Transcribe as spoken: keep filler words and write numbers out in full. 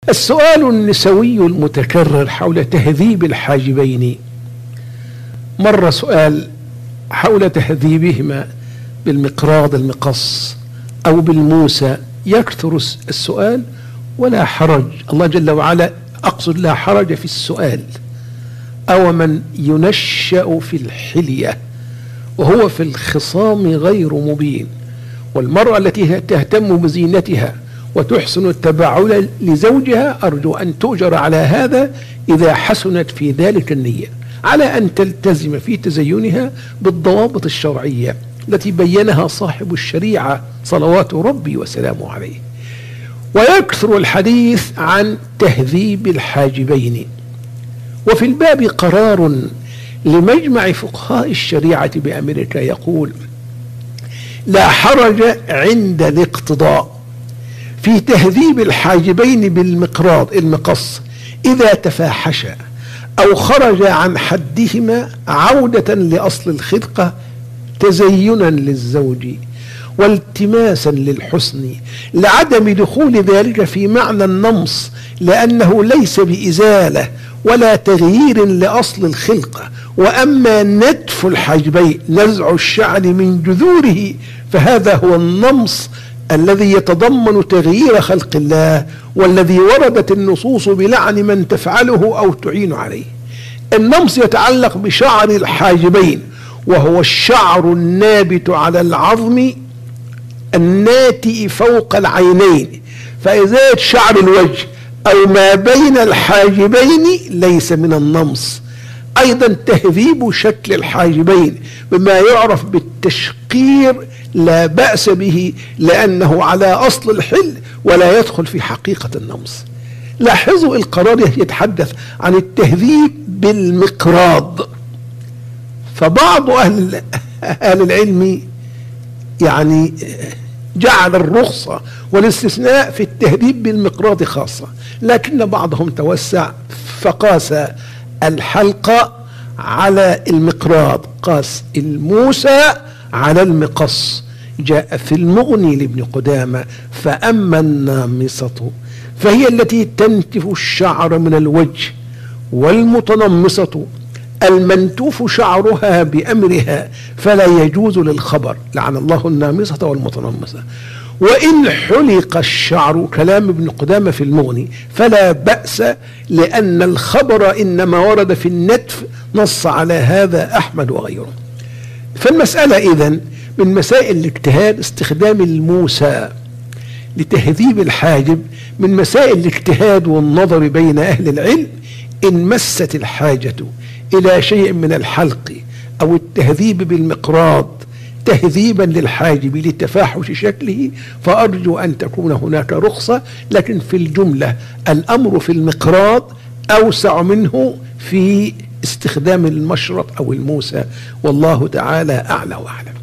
السؤال النسوي المتكرر حول تهذيب الحاجبين. مر سؤال حول تهذيبهما بالمقراض المقص أو بالموسى. يكثر السؤال ولا حرج، الله جل وعلا أقصد لا حرج في السؤال. أو من ينشأ في الحلية وهو في الخصام غير مبين، والمرأة التي تهتم بزينتها وتحسن التبعل لزوجها أرجو أن تؤجر على هذا إذا حسنت في ذلك النية، على أن تلتزم في تزينها بالضوابط الشرعية التي بينها صاحب الشريعة صلوات ربي وسلامه عليه. ويكثر الحديث عن تهذيب الحاجبين، وفي الباب قرار لمجمع فقهاء الشريعة بأمريكا يقول: لا حرج عند الاقتضاء في تهذيب الحاجبين بالمقراض المقص إذا تفاحشا أو خرج عن حدهما عودة لأصل الخلقة تزينا للزوج والتماسا للحسن، لعدم دخول ذلك في معنى النمص، لأنه ليس بإزالة ولا تغيير لأصل الخلقة. وأما نتف الحاجبين نزع الشعر من جذوره فهذا هو النمص الذي يتضمن تغيير خلق الله، والذي وردت النصوص بلعن من تفعله أو تعين عليه. النمص يتعلق بشعر الحاجبين، وهو الشعر النابت على العظم الناتئ فوق العينين، فإزالة شعر الوجه أو ما بين الحاجبين ليس من النمص. أيضا تهذيب شكل الحاجبين بما يعرف بالتشقير لا بأس به، لأنه على أصل الحل ولا يدخل في حقيقة النمص. لاحظوا القرار يتحدث عن التهذيب بالمقراض، فبعض أهل, أهل العلم يعني جعل الرخصة والاستثناء في التهذيب بالمقراض خاصة، لكن بعضهم توسع فقاس الحلقة على المقراض، قاس الموسى على المقص. جاء في المغني لابن قدامة: فأما النامصة فهي التي تنتف الشعر من الوجه، والمتنمصة المنتوف شعرها بأمرها فلا يجوز للخبر، لعن الله النامصة والمتنمصة. وإن حلق الشعر كلام ابن قدامة في المغني فلا بأس، لأن الخبر إنما ورد في النتف، نص على هذا أحمد وغيره. فالمسألة إذن من مسائل الاجتهاد استخدام الموسى لتهذيب الحاجب، من مسائل الاجتهاد والنظر بين أهل العلم. إن مست الحاجة إلى شيء من الحلق أو التهذيب بالمقراض تهذيبا للحاجب لتفاحش شكله فأرجو أن تكون هناك رخصة، لكن في الجملة الأمر في المقراض أوسع منه في استخدام المشرط أو الموسى، والله تعالى أعلى وأعلم.